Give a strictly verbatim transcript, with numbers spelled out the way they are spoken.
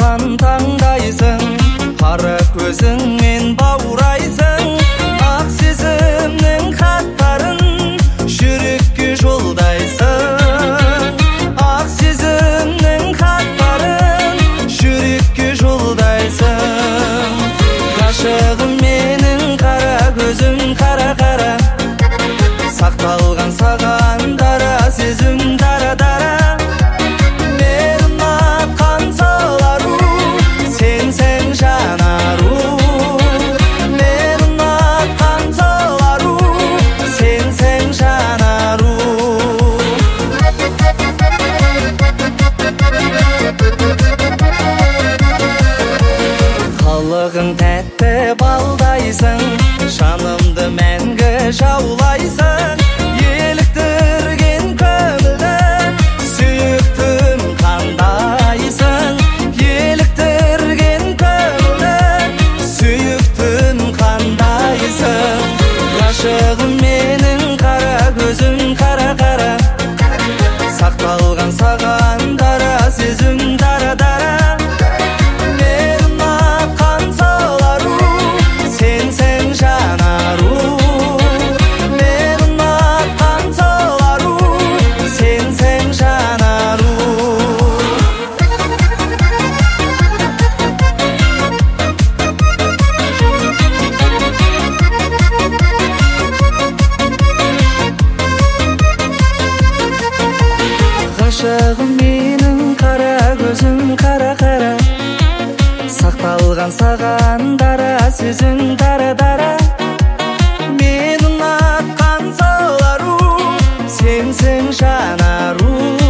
маған таңдайсың, қара көзіңмен баурайсың, ақ сезімнің хаттарын жүрекке жолдайсың, ақ сезімнің хаттарын жүрекке жолдайсың. Ғашығым менің қара көзім, қара-қара, сақталған саған дара сезім, дара-дара. Мен ұнатқан сол ару, сенсің жан ару. Мен ұнатқан сол ару, сенсің жан ару. Қылығың тәтті балдайсың, жанымды мәңгі жаулайсың. Еліктірген көңілді сүйіктім қандайсың, еліктірген көңілді сүйіктім қандайсың. Ғашығым менің қара көзім, қара-қара, сақталған саған дара сезім, дара-дара. Мен ұнатқан сол ару, сенсің жан ару. Мен ұнатқан сол ару, сенсің жан ару. Ғашығым менің қара көзім, қара-қара, сақталған саған дара сезім, дара-дара. Мен ұнатқан сол ару, сенсің жан ару.